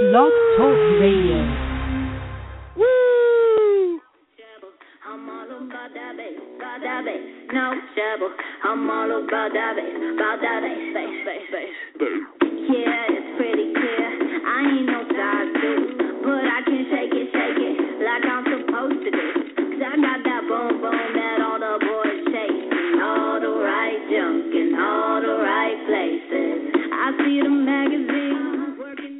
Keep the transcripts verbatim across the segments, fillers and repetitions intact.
Blog Talk Radio. Woo! I'm all about that bass, about that bass, no trouble. I'm all about that bass, about that bass, bass, bass, bass. Yeah, it's pretty clear. I ain't no size two, but I can shake it, shake it like I'm supposed to do. Cause I got that boom boom that all the boys chase, all the right junk in all the right places. I see the magazines working.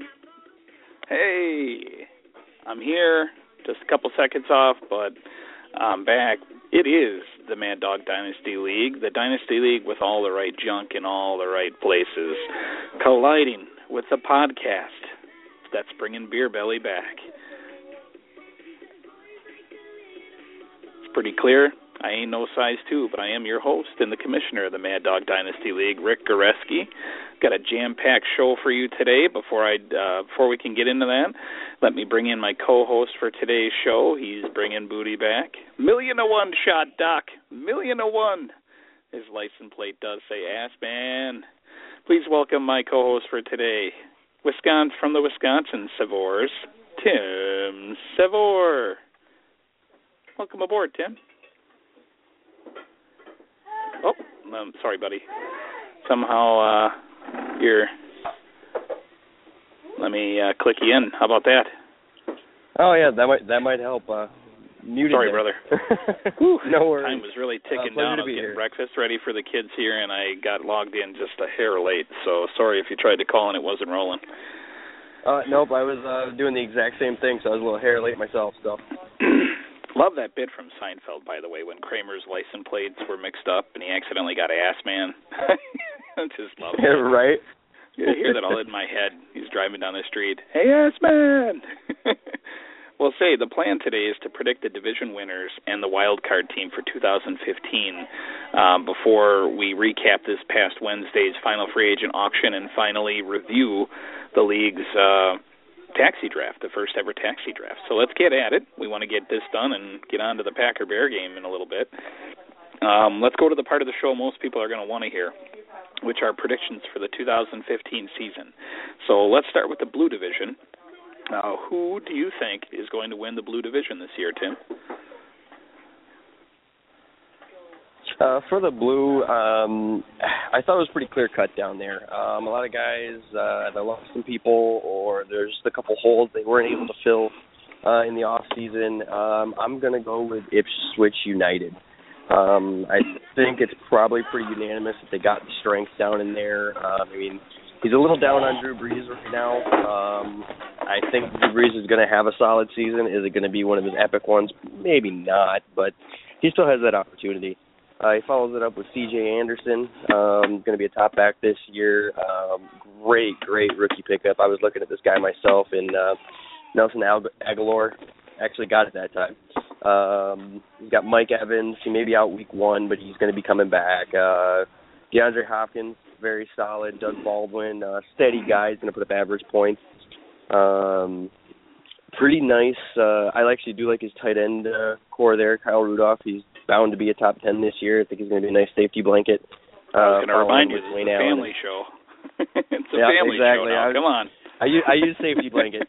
Hey, I'm here. Just a couple seconds off, but I'm back. It is the Mad Dog Dynasty League, the Dynasty League with all the right junk in all the right places, colliding with the podcast that's bringing Beer Belly back. It's pretty clear. I ain't no size two, but I am your host and the commissioner of the Mad Dog Dynasty League, Rick Goreski. Got a jam-packed show for you today. Before I uh, before we can get into that, let me bring in my co-host for today's show. He's bringing booty back. Million to one shot, Doc. Million to one. His license plate does say ass man. Please welcome my co-host for today, Wisconsin from the Wisconsin Savors, Tim Savor. Welcome aboard, Tim. Oh, um, sorry, buddy. Somehow uh, you're... Let me uh, click you in. How about that? Oh yeah, that might that might help. Uh, muted sorry, there. brother. No worries. Time was really ticking uh, down. I was getting here. breakfast ready for the kids here, and I got logged in just a hair late. So sorry if you tried to call and it wasn't rolling. Uh, nope, I was uh, doing the exact same thing, so I was a little hair late myself. So. Love that bit from Seinfeld, by the way, when Kramer's license plates were mixed up and he accidentally got ass man. I just love it. Right? You hear that all in my head. He's driving down the street. Hey, ass man! Well, say, the plan today is to predict the division winners and the wild card team for two thousand fifteen um, before we recap this past Wednesday's final free agent auction and finally review the league's uh, taxi draft, the first ever taxi draft. So let's get at it. We want to get this done and get on to the Packer-Bear game in a little bit. Um, let's go to the part of the show most people are going to want to hear, which are predictions for the two thousand fifteen season. So let's start with the Blue Division. Uh, who do you think is going to win the Blue Division this year, Tim? Uh, for the Blue, um, I thought it was pretty clear-cut down there. Um, a lot of guys, uh, they lost some people, or there's just a couple holes they weren't able to fill uh, in the off-season. Um, I'm going to go with Ipswich United. Um, I think it's probably pretty unanimous that they got the strength down in there. Uh, I mean, he's a little down on Drew Brees right now. Um, I think Drew Brees is going to have a solid season. Is it going to be one of his epic ones? Maybe not, but he still has that opportunity. Uh, he follows it up with C J Anderson, um, going to be a top back this year. Um, great, great rookie pickup. I was looking at this guy myself, and uh, Nelson Aguilar actually got it that time. Um, he's got Mike Evans. He may be out week one, but he's going to be coming back. Uh, DeAndre Hopkins, very solid. Doug Baldwin, uh, steady guy. He's going to put up average points. Um, pretty nice. Uh, I actually do like his tight end uh, core there, Kyle Rudolph. He's bound to be a top ten this year. I think he's going to be a nice safety blanket. Uh, I was going to remind you, this Wayne is a Allen. family show. It's a yeah, family exactly. show now. I, Come on. I use, I use safety blanket.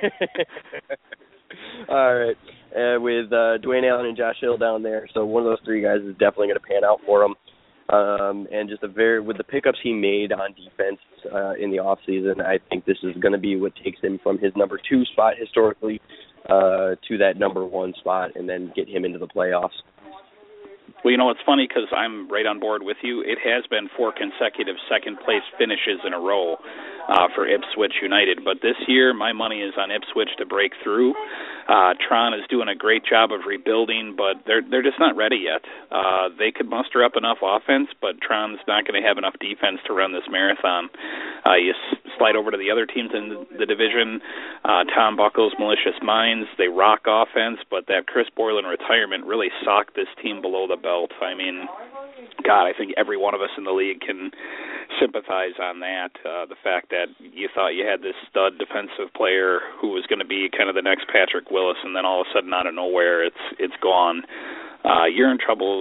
All right. Uh, with uh, Dwayne Allen and Josh Hill down there. So one of those three guys is definitely going to pan out for him. Um, and just a very with the pickups he made on defense uh, in the offseason, I think this is going to be what takes him from his number two spot historically uh, to that number one spot and then get him into the playoffs. Well, you know, it's funny because I'm right on board with you. It has been four consecutive second-place finishes in a row uh, for Ipswich United. But this year, my money is on Ipswich to break through. Uh, Tron is doing a great job of rebuilding, but they're they're just not ready yet. Uh, they could muster up enough offense, but Tron's not going to have enough defense to run this marathon. Uh, you s- slide over to the other teams in the, the division. Uh, Tom Buckles, Malicious Minds, they rock offense, but that Chris Boylan retirement really socked this team below the belt. I mean, God, I think every one of us in the league can sympathize on that. Uh, the fact that you thought you had this stud defensive player who was going to be kind of the next Patrick Willis, and then all of a sudden out of nowhere it's it's gone. Uh, you're in troubles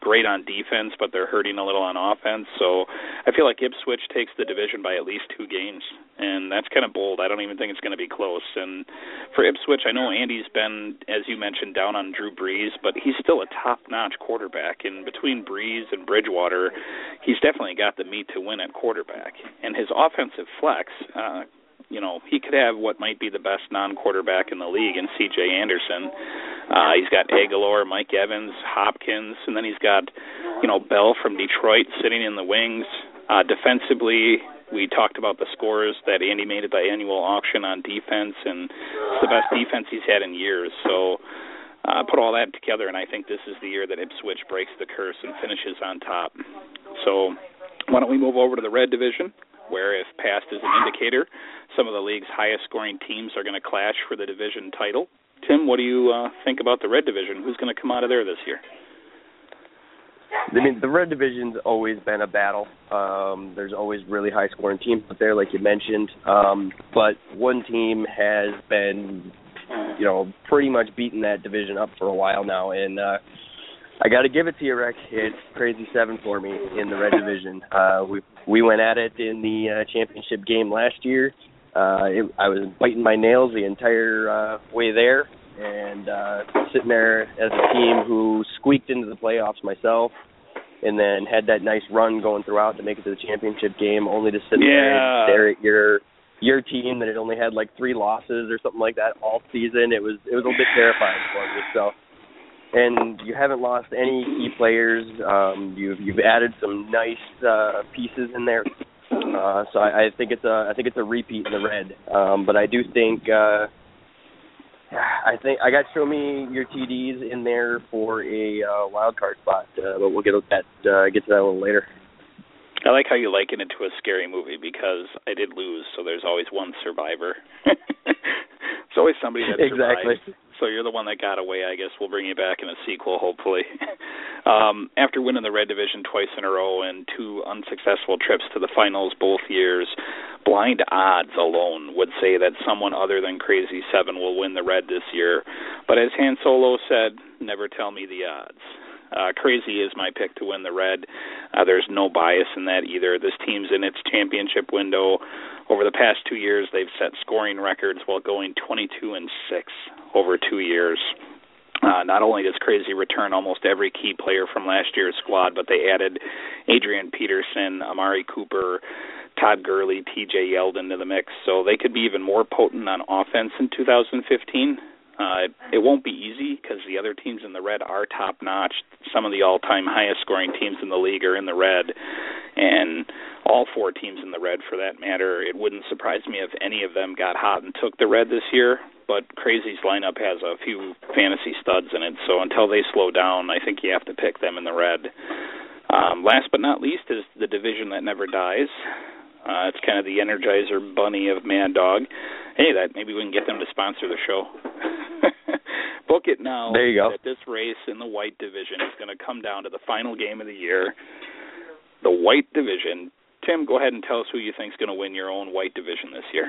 great on defense, but they're hurting a little on offense. So I feel like Ipswich takes the division by at least two games, and that's kind of bold. I don't even think it's going to be close. And for Ipswich, I know Andy's been, as you mentioned, down on Drew Brees, but he's still a top-notch quarterback. And between Brees and Bridgewater, he's definitely got the meat to win at quarterback. And his offensive flex, uh, you know, he could have what might be the best non-quarterback in the league in C J Anderson. Uh, he's got Aguilar, Mike Evans, Hopkins, and then he's got, you know, Bell from Detroit sitting in the wings. Uh, defensively, we talked about the scores that Andy made at the annual auction on defense, and it's the best defense he's had in years. So uh, put all that together, and I think this is the year that Ipswich breaks the curse and finishes on top. So why don't we move over to the Red Division, where if past is an indicator, some of the league's highest-scoring teams are going to clash for the division title. Tim, what do you uh, think about the Red Division? Who's going to come out of there this year? I mean, the Red Division's always been a battle. Um, there's always really high-scoring teams out there, like you mentioned. Um, but one team has been, you know, pretty much beating that division up for a while now. And uh, I got to give it to you, Rick. It's Crazy Seven for me in the Red Division. Uh, we we went at it in the uh, championship game last year. Uh, it, I was biting my nails the entire uh, way there, and uh, sitting there as a team who squeaked into the playoffs myself, and then had that nice run going throughout to make it to the championship game, only to sit yeah. there and stare at your your team that had only had like three losses or something like that all season. It was it was a bit terrifying for me. So. And you haven't lost any key players. Um, you've you've added some nice uh, pieces in there. Uh, so I, I think it's a I think it's a repeat in the Red. Um, but I do think uh, I think I got show me your T Ds in there for a uh, wild card spot. Uh, but we'll get to that uh, get to that a little later. I like how you liken it to a scary movie because I did lose, so there's always one survivor. It's always somebody that exactly. survives. So you're the one that got away. I guess we'll bring you back in a sequel, hopefully. um, after winning the Red Division twice in a row and two unsuccessful trips to the finals both years, blind odds alone would say that someone other than Crazy Seven will win the Red this year. But as Han Solo said, never tell me the odds. Uh, Crazy is my pick to win the Red. Uh, there's no bias in that either. This team's in its championship window. Over the past two years, they've set scoring records while going twenty-two and six over two years. Uh, not only does Crazy return almost every key player from last year's squad, but they added Adrian Peterson, Amari Cooper, Todd Gurley, T J Yeldon to the mix, so they could be even more potent on offense in two thousand fifteen. Uh, it, it won't be easy because the other teams in the Red are top-notch. Some of the all-time highest-scoring teams in the league are in the Red, and all four teams in the Red, for that matter. It wouldn't surprise me if any of them got hot and took the Red this year, but Crazy's lineup has a few fantasy studs in it, so until they slow down, I think you have to pick them in the Red. Um, last but not least is the division that never dies. Uh, it's kind of the Energizer Bunny of Mad Dog. Hey, that maybe we can get them to sponsor the show. Book it now. There you go. That this race in the White Division is going to come down to the final game of the year. The White Division. Tim, go ahead and tell us who you think is going to win your own White Division this year.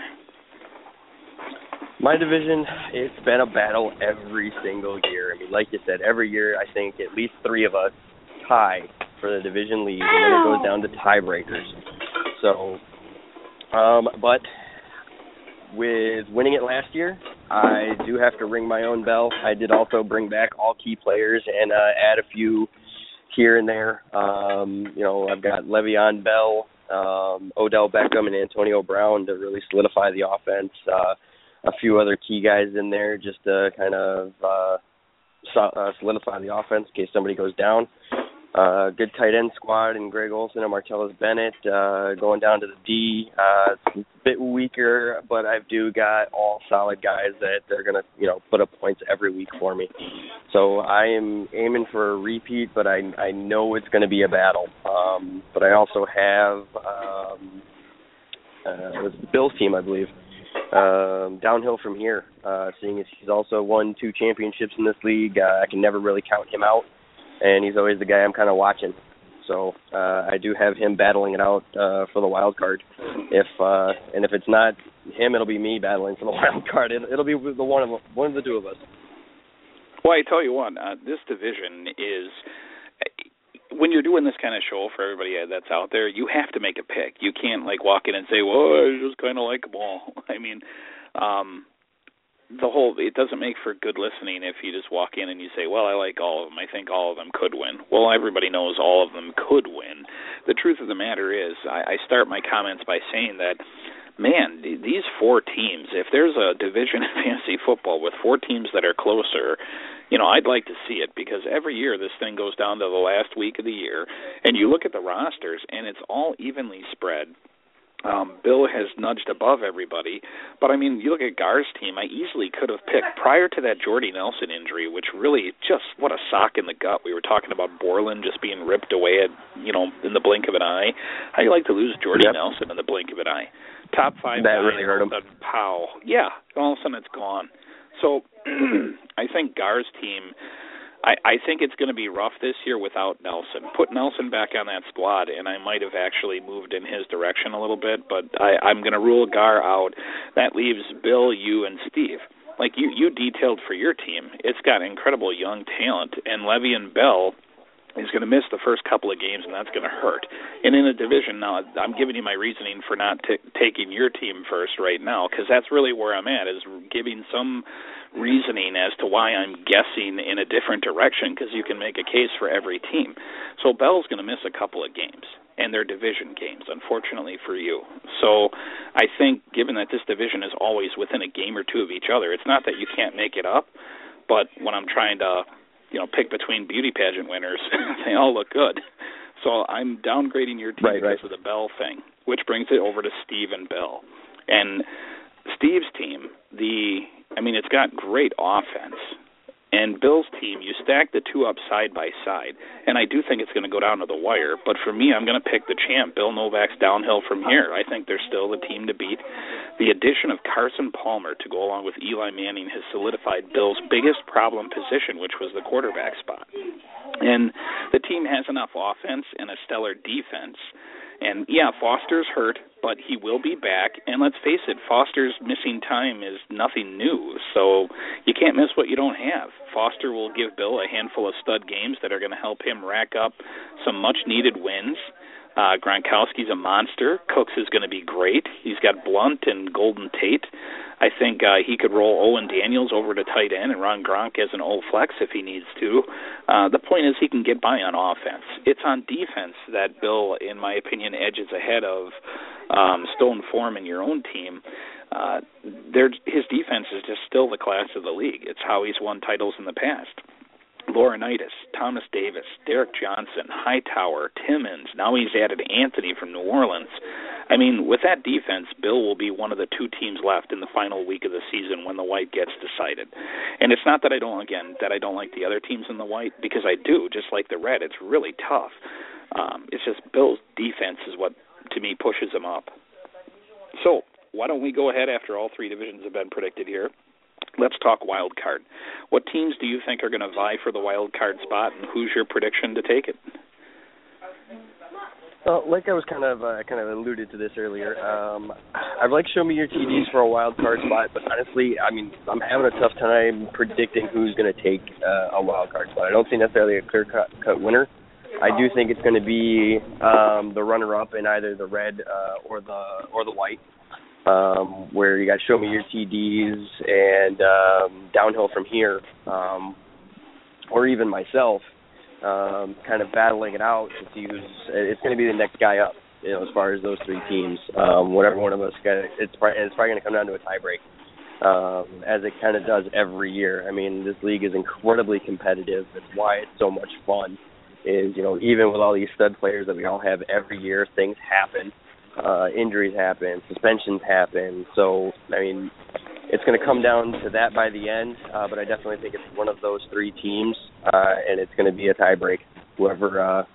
My division, it's been a battle every single year. I mean, like you said, every year I think at least three of us tie for the division lead, and then it goes down to tiebreakers. So, um, but with winning it last year, I do have to ring my own bell. I did also bring back all key players and uh, add a few here and there. Um, you know, I've got Le'Veon Bell, um, Odell Beckham, and Antonio Brown to really solidify the offense. Uh, a few other key guys in there just to kind of uh, so, uh, solidify the offense in case somebody goes down. Uh, good tight end squad and Greg Olsen and Martellus Bennett. Uh, going down to the D, uh, it's a bit weaker, but I do got all solid guys that they're going to, you know, put up points every week for me. So I am aiming for a repeat, but I I know it's going to be a battle. Um, but I also have um, uh, it was Bill's team, I believe, um, downhill from here. Uh, seeing as he's also won two championships in this league, uh, I can never really count him out. And he's always the guy I'm kind of watching. So uh, I do have him battling it out uh, for the wild card. If uh, and if it's not him, it'll be me battling for the wild card. It, it'll be the one of one of the two of us. Well, I tell you what, uh, this division is when you're doing this kind of show for everybody that's out there, you have to make a pick. You can't, like, walk in and say, well, I just kind of like them all. I mean, um, the whole, it doesn't make for good listening if you just walk in and you say, well, I like all of them. I think all of them could win. Well, everybody knows all of them could win. The truth of the matter is, I, I start my comments by saying that, man, these four teams, if there's a division in fantasy football with four teams that are closer, you know, I'd like to see it, because every year this thing goes down to the last week of the year, and you look at the rosters, and it's all evenly spread. Um, Bill has nudged above everybody, but, I mean, you look at Gar's team, I easily could have picked, prior to that Jordy Nelson injury, which really just, what a sock in the gut. We were talking about Borland just being ripped away at, you know, in the blink of an eye. How do you like to lose Jordy yep. Nelson in the blink of an eye? Top five that guys, really hurt him. Sudden, pow. Yeah, all of a sudden it's gone. So I think Gar's team, I, I think it's going to be rough this year without Nelson. Put Nelson back on that squad, and I might have actually moved in his direction a little bit, but I, I'm going to rule Gar out. That leaves Bill, you, and Steve. Like you, you detailed for your team, it's got incredible young talent, and Le'Veon Bell is going to miss the first couple of games, and that's going to hurt. And in a division, now, I'm giving you my reasoning for not t- taking your team first right now, because that's really where I'm at, is giving some reasoning as to why I'm guessing in a different direction, because you can make a case for every team. So Bell's going to miss a couple of games, and they're division games, unfortunately for you. So I think, given that this division is always within a game or two of each other, it's not that you can't make it up, but when I'm trying to you know, pick between beauty pageant winners, they all look good. So I'm downgrading your team right, because right. of the Bell thing, which brings it over to Steve and Bill. And Steve's team, the, I mean, it's got great offense. And Bill's team, you stack the two up side by side, and I do think it's going to go down to the wire. But for me, I'm going to pick the champ. Bill Novak's downhill from here. I think they're still the team to beat. The addition of Carson Palmer to go along with Eli Manning has solidified Bill's biggest problem position, which was the quarterback spot. And the team has enough offense and a stellar defense. And, yeah, Foster's hurt, but he will be back. And let's face it, Foster's missing time is nothing new. So you can't miss what you don't have. Foster will give Bill a handful of stud games that are going to help him rack up some much-needed wins. Uh, Gronkowski's a monster. Cooks is going to be great. He's got Blunt and Golden Tate. I think uh, he could roll Owen Daniels over to tight end and run Gronk as an old flex if he needs to. Uh, the point is he can get by on offense. It's on defense that Bill, in my opinion, edges ahead of um, Stone Form and your own team. Uh, his defense is just still the class of the league. It's how he's won titles in the past. Laurinaitis, Thomas Davis, Derek Johnson, Hightower, Timmons. Now he's added Anthony from New Orleans. I mean, with that defense, Bill will be one of the two teams left in the final week of the season when the white gets decided. And it's not that I don't, again, that I don't like the other teams in the white, because I do, just like the red. It's really tough. Um, it's just Bill's defense is what, to me, pushes him up. So why don't we go ahead after all three divisions have been predicted here? Let's talk wild card. What teams do you think are going to vie for the wild card spot, and who's your prediction to take it? Well, like I was kind of uh, kind of alluded to this earlier, um, I'd like to show me your T Ds for a wild card spot, but honestly, I mean, I'm having a tough time predicting who's going to take uh, a wild card spot. I don't see necessarily a clear-cut cut winner. I do think it's going to be um, the runner-up in either the red uh, or the or the white. Um, where you got show me your T Ds and um, downhill from here, um, or even myself, um, kind of battling it out to see who's. It's going to be the next guy up, you know, as far as those three teams. Um, whatever one of us got, it's probably, it's probably going to come down to a tiebreak, um, as it kind of does every year. I mean, this league is incredibly competitive. That's why it's so much fun. Is you know, even with all these stud players that we all have every year, things happen. Uh, injuries happen, suspensions happen. So, I mean, it's going to come down to that by the end, uh, but I definitely think it's one of those three teams, uh, and it's going to be a tiebreak. Whoever uh,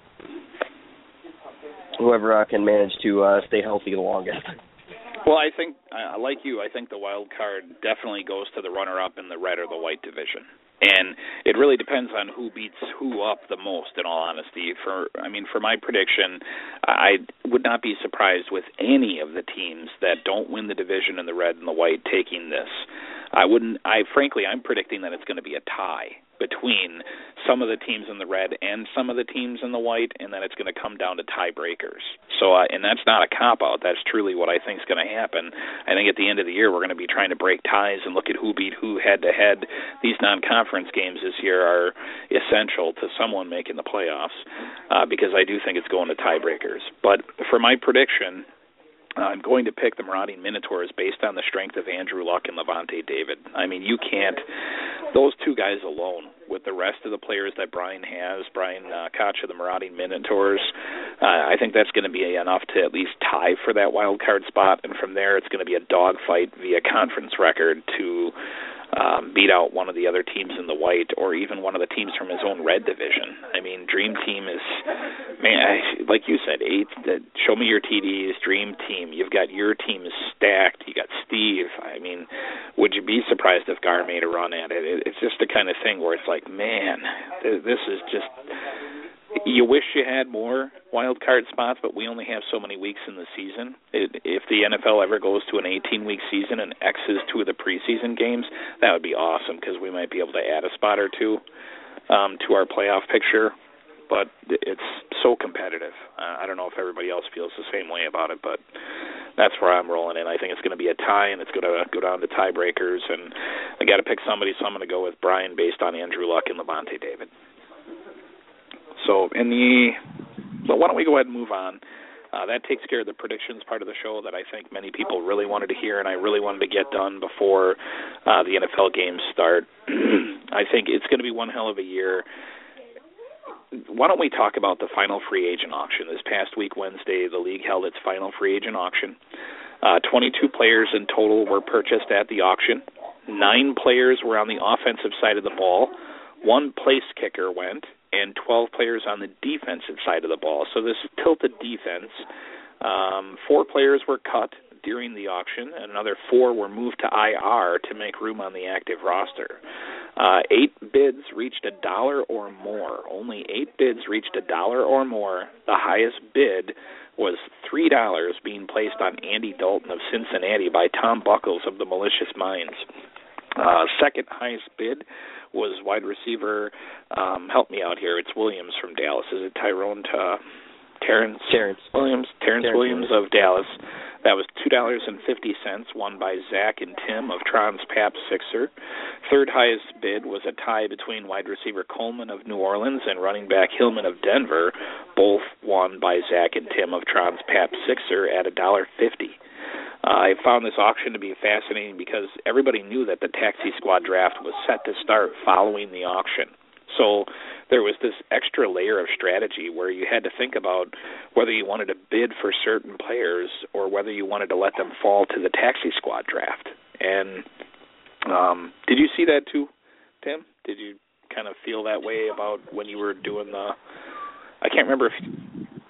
whoever uh, can manage to uh, stay healthy the longest. Well, I think, uh, like you, I think the wild card definitely goes to the runner-up in the red or the white division. And it really depends on who beats who up the most, in all honesty. For I mean, for my prediction, I would not be surprised with any of the teams that don't win the division in the red and the white taking this. I wouldn't. I frankly, I'm predicting that it's going to be a tie. between some of the teams in the red and some of the teams in the white, and then it's going to come down to tiebreakers. So, uh, and that's not a cop-out. That's truly what I think is going to happen. I think at the end of the year, we're going to be trying to break ties and look at who beat who head-to-head. These non-conference games this year are essential to someone making the playoffs uh, because I do think it's going to tiebreakers. But for my prediction, I'm going to pick the Marauding Minotaurs based on the strength of Andrew Luck and Levante David. I mean, you can't, those two guys alone, with the rest of the players that Brian has, Brian uh, Koch of the Marauding Minotaurs, uh, I think that's going to be enough to at least tie for that wild card spot, and from there it's going to be a dogfight via conference record to Um, beat out one of the other teams in the white, or even one of the teams from his own red division. I mean, Dream Team is, man, I, like you said, eight. Uh, show me your T Ds, Dream Team. You've got your team is stacked. You got Steve. I mean, would you be surprised if Gar made a run at it? it? It's just the kind of thing where it's like, man, this is just. You wish you had more wild card spots, but we only have so many weeks in the season. It, if the N F L ever goes to an eighteen-week season and X's two of the preseason games, that would be awesome because we might be able to add a spot or two um, to our playoff picture. But it's so competitive. Uh, I don't know if everybody else feels the same way about it, but that's where I'm rolling in. I think it's going to be a tie, and it's going to go down to tiebreakers. And I got to pick somebody, so I'm going to go with Brian based on Andrew Luck and Levante David. So in the, well, why don't we go ahead and move on? Uh, that takes care of the predictions part of the show that I think many people really wanted to hear, and I really wanted to get done before uh, the N F L games start. I think it's going to be one hell of a year. Why don't we talk about the final free agent auction? This past week, Wednesday, the league held its final free agent auction. Uh, twenty-two players in total were purchased at the auction. Nine players were on the offensive side of the ball. One place kicker went, and twelve players on the defensive side of the ball. So this tilted defense. Um, four players were cut during the auction, and another four were moved to I R to make room on the active roster. Uh, eight bids reached a dollar or more. Only eight bids reached a dollar or more. The highest bid was three dollars being placed on Andy Dalton of Cincinnati by Tom Buckles of the Malicious Minds. Uh, second highest bid was wide receiver, um, help me out here, it's Williams from Dallas. Is it Tyrone uh, Terrence? Terrence. Williams, Terrence, Terrence Williams, Williams of Dallas. That was two dollars and fifty cents, won by Zach and Tim of Trans Pap Sixer. Third highest bid was a tie between wide receiver Coleman of New Orleans and running back Hillman of Denver, both won by Zach and Tim of Trans Pap Sixer at one dollar fifty. Uh, I found this auction to be fascinating because everybody knew that the Taxi Squad draft was set to start following the auction. So there was this extra layer of strategy where you had to think about whether you wanted to bid for certain players or whether you wanted to let them fall to the Taxi Squad draft. And um, did you see that too, Tim? Did you kind of feel that way about when you were doing the – I can't remember if you,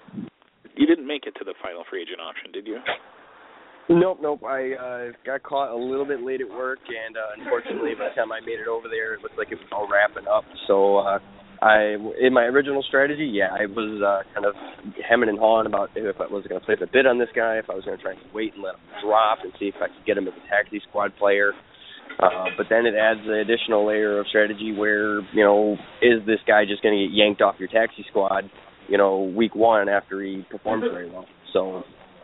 you didn't make it to the final free agent auction, did you? Nope, nope. I uh, got caught a little bit late at work, and uh, unfortunately, by the time I made it over there, it looked like it was all wrapping up. So, uh, I, in my original strategy, yeah, I was uh, kind of hemming and hawing about if I was going to place a bid on this guy, if I was going to try and wait and let him drop and see if I could get him as a Taxi Squad player. Uh, but then it adds an additional layer of strategy where, you know, is this guy just going to get yanked off your Taxi Squad, you know, week one after he performs very well? So.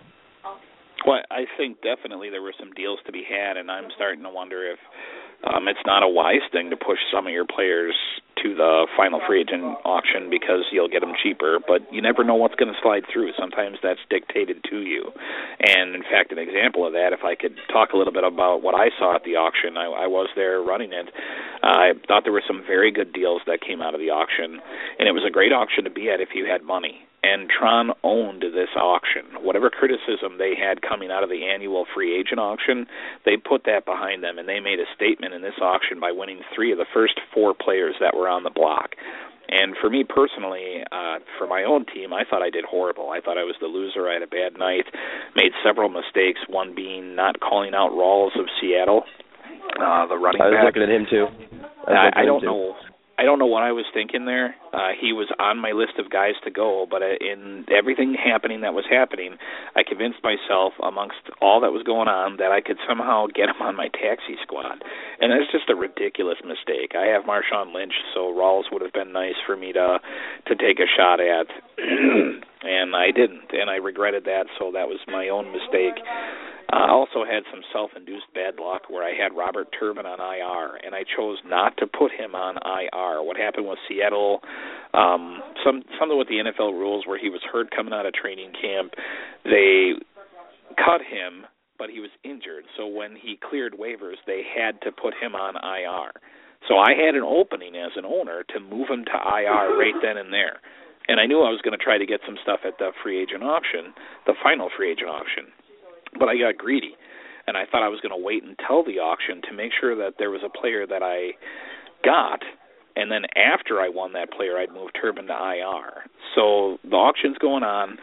Well, I think definitely there were some deals to be had, and I'm starting to wonder if um, it's not a wise thing to push some of your players to the final free agent auction because you'll get them cheaper, but you never know what's going to slide through. Sometimes that's dictated to you. And, in fact, an example of that, if I could talk a little bit about what I saw at the auction, I, I was there running it. Uh, I thought there were some very good deals that came out of the auction, and it was a great auction to be at if you had money. And Tron owned this auction. Whatever criticism they had coming out of the annual free agent auction, they put that behind them, and they made a statement in this auction by winning three of the first four players that were on the block. And for me personally, uh, for my own team, I thought I did horrible. I thought I was the loser. I had a bad night, made several mistakes, one being not calling out Rawls of Seattle, uh, the running back. I was back. looking at him, too. I, I, I don't know. I don't know what I was thinking there. Uh, he was on my list of guys to go, but in everything happening that was happening, I convinced myself, amongst all that was going on, that I could somehow get him on my taxi squad. And that's just a ridiculous mistake. I have Marshawn Lynch, so Rawls would have been nice for me to to take a shot at, and I didn't, and I regretted that, so that was my own mistake. I uh, also had some self-induced bad luck where I had Robert Turbin on I R, and I chose not to put him on I R. What happened was Seattle, um, some something with the N F L rules where he was hurt coming out of training camp. They cut him, but he was injured. So when he cleared waivers, they had to put him on I R. So I had an opening as an owner to move him to I R right then and there. And I knew I was going to try to get some stuff at the free agent auction, the final free agent auction. But I got greedy, and I thought I was going to wait until the auction to make sure that there was a player that I got, and then after I won that player, I'd move Turbin to I R. So the auction's going on.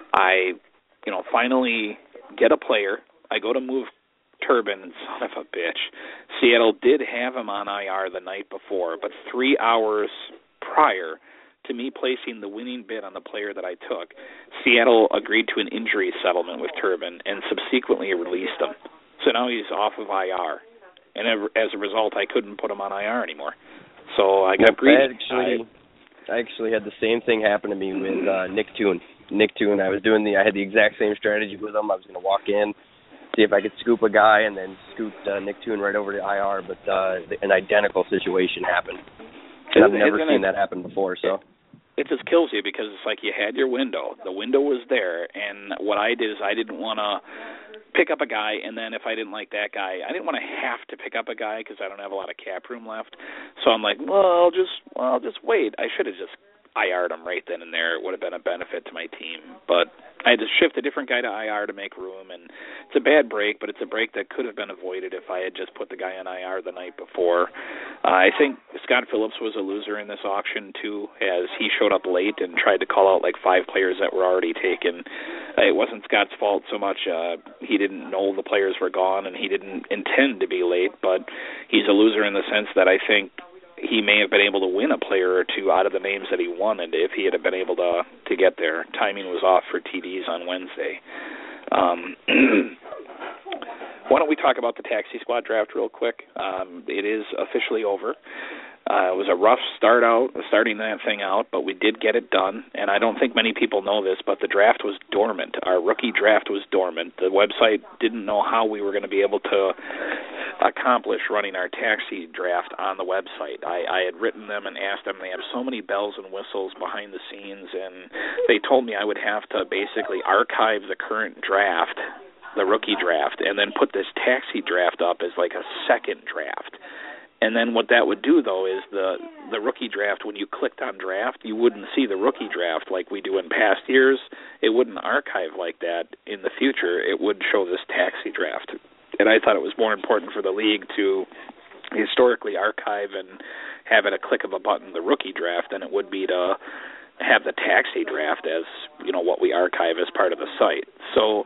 I, you know, finally get a player. I go to move Turbin, and son of a bitch, Seattle did have him on I R the night before, but three hours prior to me placing the winning bid on the player that I took, Seattle agreed to an injury settlement with Turbin and subsequently released him. So now he's off of I R. And as a result, I couldn't put him on I R anymore. So I got greedy. I actually, I actually had the same thing happen to me with uh, Nick Toon. Nick Toon, I was doing the, I had the exact same strategy with him. I was going to walk in, see if I could scoop a guy, and then scoop uh, Nick Toon right over to I R, but uh, an identical situation happened. And I've never seen that happen before, so... It just kills you because it's like you had your window. The window was there, and what I did is I didn't want to pick up a guy, and then if I didn't like that guy, I didn't want to have to pick up a guy because I don't have a lot of cap room left. So I'm like, well, I'll just, well, I'll just wait. I should have just I R'd him right then and there. It would have been a benefit to my team. But I had to shift a different guy to I R to make room, and it's a bad break, but it's a break that could have been avoided if I had just put the guy on I R the night before. Uh, I think Scott Phillips was a loser in this auction, too, as he showed up late and tried to call out like five players that were already taken. Uh, it wasn't Scott's fault so much. Uh, he didn't know the players were gone, and he didn't intend to be late, but he's a loser in the sense that I think he may have been able to win a player or two out of the names that he wanted if he had been able to to get there. Timing was off for T Ds on Wednesday. Um, why don't we talk about the Taxi Squad draft real quick? Um, it is officially over. Uh, it was a rough start out, starting that thing out, but we did get it done. And I don't think many people know this, but the draft was dormant. Our rookie draft was dormant. The website didn't know how we were going to be able to accomplish running our taxi draft on the website. I, I had written them and asked them. They have so many bells and whistles behind the scenes, and they told me I would have to basically archive the current draft, the rookie draft, and then put this taxi draft up as like a second draft. And then what that would do, though, is the the rookie draft, when you clicked on draft, you wouldn't see the rookie draft like we do in past years. It wouldn't archive like that in the future. It would show this taxi draft. And I thought it was more important for the league to historically archive and have at a click of a button the rookie draft than it would be to have the taxi draft as, you know, what we archive as part of the site. So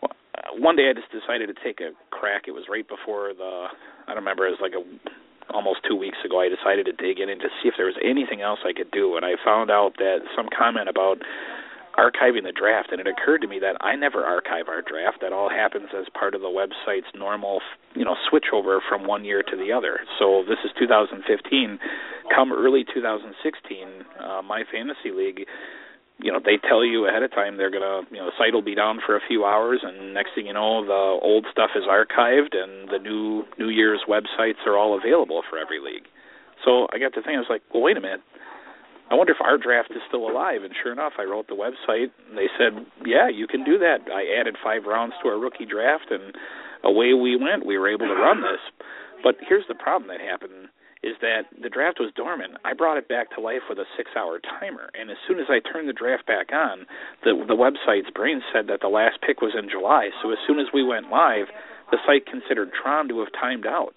one day I just decided to take a crack. It was right before the, I don't remember, it was like a almost two weeks ago, I decided to dig in and to see if there was anything else I could do. And I found out that some comment about archiving the draft, and it occurred to me that I never archive our draft. That all happens as part of the website's normal, you know, switchover from one year to the other. So this is two thousand fifteen. Come early two thousand sixteen, uh, my fantasy league, you know, they tell you ahead of time they're going to, you know, the site will be down for a few hours, and next thing you know, the old stuff is archived, and the new New Year's websites are all available for every league. So I got to think, I was like, well, wait a minute. I wonder if our draft is still alive. And sure enough, I wrote the website, and they said, yeah, you can do that. I added five rounds to our rookie draft, and away we went. We were able to run this. But here's the problem that happened, is that the draft was dormant. I brought it back to life with a six-hour timer, and as soon as I turned the draft back on, the the website's brain said that the last pick was in July, so as soon as we went live, the site considered Tron to have timed out,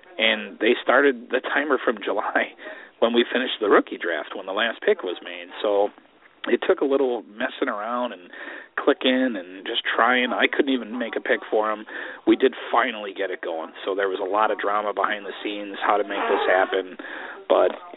and they started the timer from July when we finished the rookie draft, when the last pick was made. So it took a little messing around and clicking and just trying. I couldn't even make a pick for him. We did finally get it going. So there was a lot of drama behind the scenes, how to make this happen. But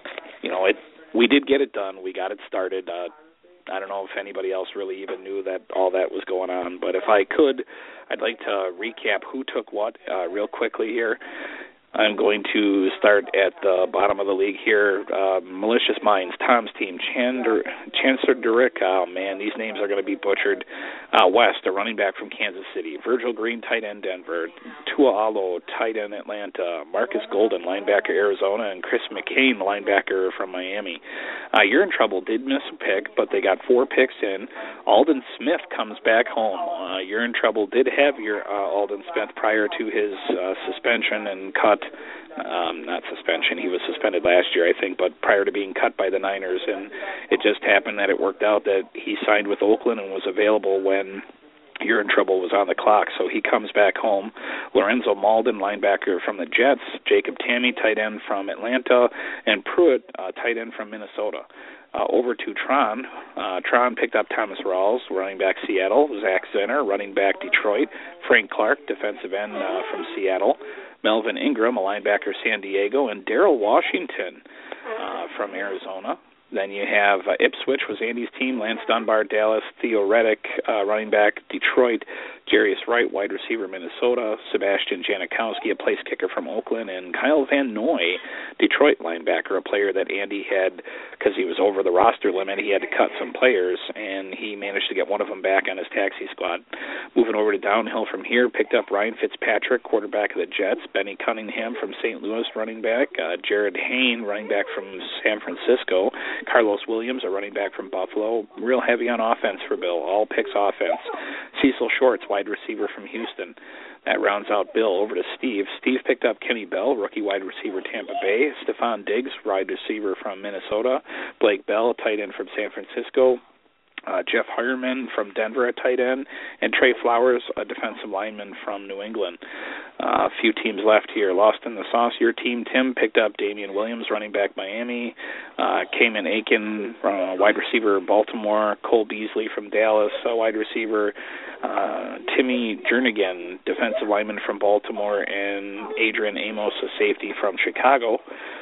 you know, it we did get it done. We got it started. Uh, I don't know if anybody else really even knew that all that was going on, but if I could, I'd like to recap who took what uh, real quickly here. I'm going to start at the bottom of the league here. Uh, Malicious Minds, Tom's team, Chander, Chancellor Durick, oh man, these names are going to be butchered. Uh, West, a running back from Kansas City. Virgil Green, tight end, Denver. Tua Alo, tight end, Atlanta. Marcus Golden, linebacker, Arizona. And Chris McCain, linebacker from Miami. Uh, you're in trouble, did miss a pick, but they got four picks in. Alden Smith comes back home. Uh, you're in trouble, did have your uh, Alden Smith prior to his uh, suspension and cut. Um, not suspension, he was suspended last year, I think, but prior to being cut by the Niners, and it just happened that it worked out that he signed with Oakland and was available when You're in Trouble was on the clock, so he comes back home. Lorenzo Malden, linebacker from the Jets, Jacob Tammy, tight end from Atlanta, and Pruitt, uh, tight end from Minnesota. Uh, over to Tron. Uh, Tron picked up Thomas Rawls, running back Seattle, Zach Zenner, running back Detroit, Frank Clark, defensive end uh, from Seattle, Melvin Ingram, a linebacker San Diego, and Darrell Washington uh, from Arizona. Then you have uh, Ipswich was Andy's team, Lance Dunbar, Dallas, Theo Reddick, uh, running back Detroit, Jarius Wright, wide receiver Minnesota, Sebastian Janikowski, a place kicker from Oakland, and Kyle Van Noy, Detroit linebacker, a player that Andy had, because he was over the roster limit, he had to cut some players, and he managed to get one of them back on his taxi squad. Moving over to downhill from here, picked up Ryan Fitzpatrick, quarterback of the Jets, Benny Cunningham from Saint Louis, running back, uh, Jared Hayne, running back from San Francisco, Carlos Williams, a running back from Buffalo, real heavy on offense for Bill, all picks offense. Cecil Shorts, wide receiver from Houston. That rounds out Bill. Over to Steve. Steve picked up Kenny Bell, rookie wide receiver, Tampa Bay. Stephon Diggs, wide receiver from Minnesota. Blake Bell, tight end from San Francisco. Uh, Jeff Hireman from Denver, a tight end, and Trey Flowers, a defensive lineman from New England. Uh, a few teams left here. Lost in the sauce. Your team, Tim, picked up Damian Williams, running back Miami. Uh, Cayman Aiken, uh, wide receiver Baltimore. Cole Beasley from Dallas, a wide receiver. Uh, Timmy Jernigan, defensive lineman from Baltimore, and Adrian Amos, a safety from Chicago.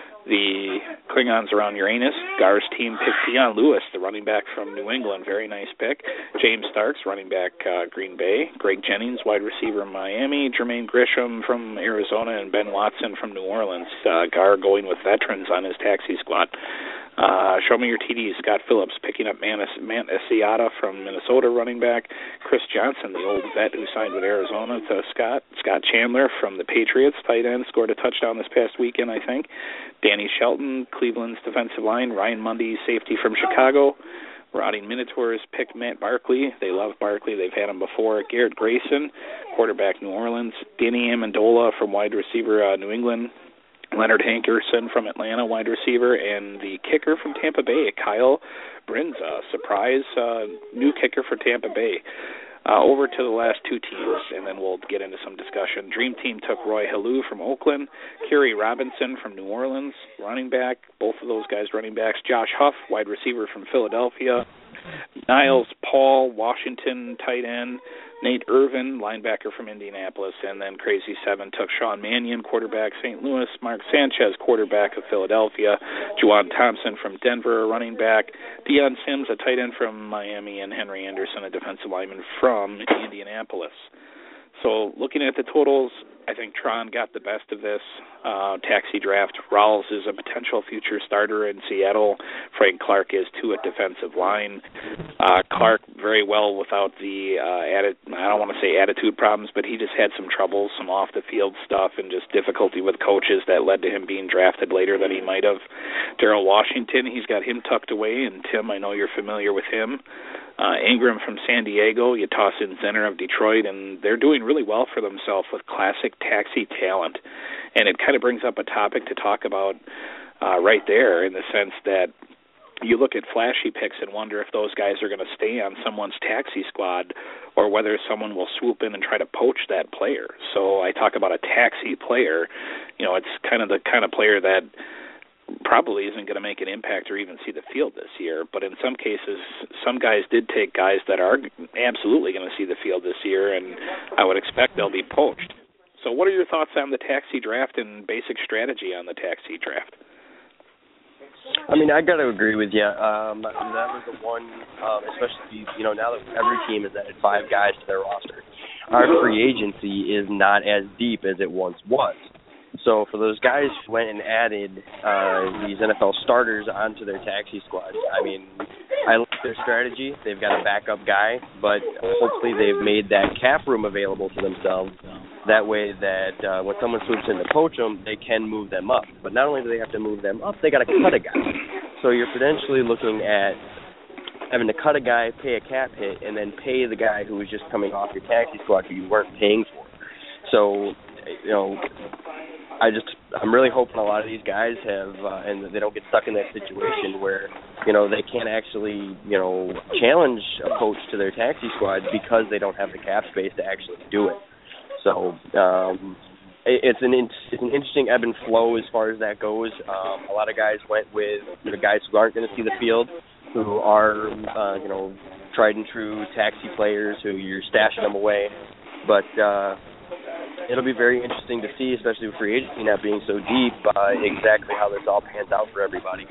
The Klingons around Uranus. Gar's team picked Deion Lewis, the running back from New England. Very nice pick. James Starks, running back uh, Green Bay. Greg Jennings, wide receiver Miami. Jermaine Grisham from Arizona, and Ben Watson from New Orleans. Uh, Gar going with veterans on his taxi squad. Uh, show me your T Ds. Scott Phillips picking up Matt Asiata from Minnesota, running back. Chris Johnson, the old vet who signed with Arizona, to Scott. Scott Chandler from the Patriots, tight end, scored a touchdown this past weekend, I think. Danny Shelton, Cleveland's defensive line. Ryan Mundy, safety from Chicago. Routing Minotaurs picked Matt Barkley. They love Barkley. They've had him before. Garrett Grayson, quarterback New Orleans. Danny Amendola from wide receiver uh, New England. Leonard Hankerson from Atlanta, wide receiver, and the kicker from Tampa Bay, Kyle Brinza, surprise uh, new kicker for Tampa Bay. Uh, over to the last two teams, and then we'll get into some discussion. Dream Team took Roy Halou from Oakland, Kerry Robinson from New Orleans, running back, both of those guys running backs, Josh Huff, wide receiver from Philadelphia, Niles Paul, Washington, tight end, Nate Irvin, linebacker from Indianapolis, and then Crazy Seven took Sean Mannion, quarterback, Saint Louis, Mark Sanchez, quarterback of Philadelphia, Juwan Thompson from Denver, running back, Deion Sims, a tight end from Miami, and Henry Anderson, a defensive lineman from Indianapolis. So looking at the totals, I think Tron got the best of this uh, taxi draft. Rawls is a potential future starter in Seattle. Frank Clark is too at defensive line. Uh, Clark very well without the uh, atti- I don't want to say attitude problems, but he just had some troubles, some off the field stuff, and just difficulty with coaches that led to him being drafted later than he might have. Darrell Washington, he's got him tucked away, and Tim, I know you're familiar with him. Uh, Ingram from San Diego, you toss in Zenner of Detroit, and they're doing really well for themselves with classic taxi talent. And it kind of brings up a topic to talk about uh, right there, in the sense that you look at flashy picks and wonder if those guys are going to stay on someone's taxi squad or whether someone will swoop in and try to poach that player. So I talk about a taxi player. You know, it's kind of the kind of player that probably isn't going to make an impact or even see the field this year. But in some cases, some guys did take guys that are absolutely going to see the field this year, and I would expect they'll be poached. So what are your thoughts on the taxi draft and basic strategy on the taxi draft? I mean, I got to agree with you. Um, that was the one, um, especially, you know, now that every team has added five guys to their roster, our free agency is not as deep as it once was. So for those guys who went and added uh, these N F L starters onto their taxi squad, I mean, I like their strategy. They've got a backup guy, but hopefully they've made that cap room available to themselves. That way that uh, when someone swoops in to poach them, they can move them up. But not only do they have to move them up, they got to cut a guy. So you're potentially looking at having to cut a guy, pay a cap hit, and then pay the guy who was just coming off your taxi squad who you weren't paying for. So, you know, I just, I'm really hoping a lot of these guys have, uh, and they don't get stuck in that situation where, you know, they can't actually, you know, challenge a coach to their taxi squad because they don't have the cap space to actually do it. So um, it, it's an it's an interesting ebb and flow as far as that goes. Um, a lot of guys went with the guys who aren't going to see the field, who are, uh, you know, tried and true taxi players who you're stashing them away. But uh, it'll be very interesting to see, especially with free agency not being so deep, uh, exactly how this all pans out for everybody.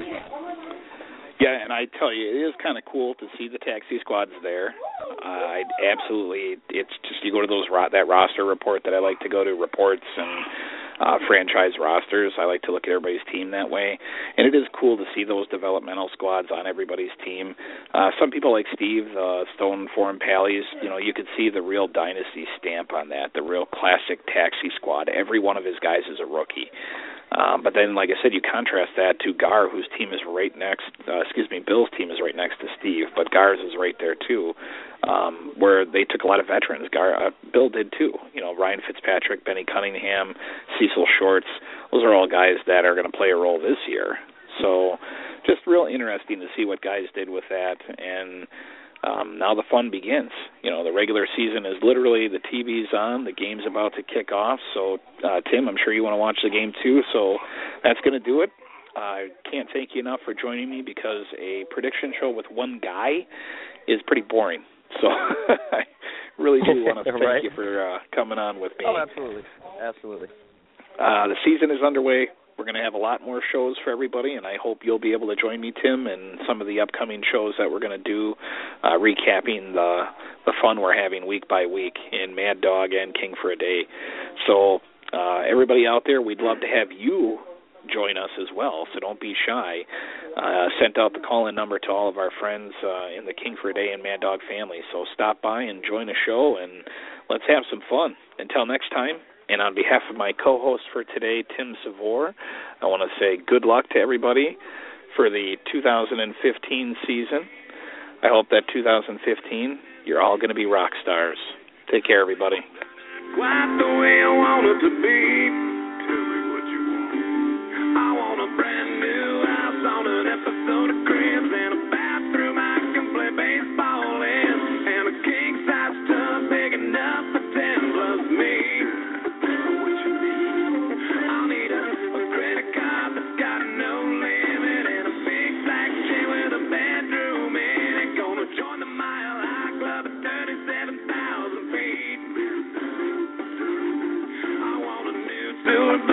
Yeah, and I tell you, it is kind of cool to see the taxi squads there. Uh, I absolutely, it's just you go to those that roster report that I like to go to, reports and uh, franchise rosters. I like to look at everybody's team that way, and it is cool to see those developmental squads on everybody's team. Uh, some people like Steve, uh, Stone Forum Pallies, you know, you could see the real dynasty stamp on that, the real classic taxi squad. Every one of his guys is a rookie. Um, but then, like I said, you contrast that to Gar, whose team is right next, uh, excuse me, Bill's team is right next to Steve, but Gar's is right there too, um, where they took a lot of veterans. Gar, uh, Bill did too. You know, Ryan Fitzpatrick, Benny Cunningham, Cecil Shorts, those are all guys that are going to play a role this year. So just real interesting to see what guys did with that, and Um, now the fun begins. You know, the regular season is literally, the T V's on, the game's about to kick off. So, uh, Tim, I'm sure you want to watch the game too. So that's going to do it. I uh, can't thank you enough for joining me because a prediction show with one guy is pretty boring. So I really do want to thank right. you for uh, coming on with me. Oh, absolutely. Absolutely. Uh, the season is underway. We're going to have a lot more shows for everybody, and I hope you'll be able to join me, Tim, and some of the upcoming shows that we're going to do, uh, recapping the the fun we're having week by week in Mad Dog and King for a Day. So uh, everybody out there, we'd love to have you join us as well, so don't be shy. Uh, sent out the call-in number to all of our friends uh, in the King for a Day and Mad Dog family, so stop by and join the show, and let's have some fun. Until next time, and on behalf of my co-host for today, Tim Savore, I want to say good luck to everybody for the two thousand fifteen season. I hope that two thousand fifteen, you're all going to be rock stars. Take care, everybody. Quite the way I want it to be. Tell me what you want. I want a brand new house on an episode of Cribs and a bathroom I can play baseball in, and a king-size tub big enough for ten plus me. Silver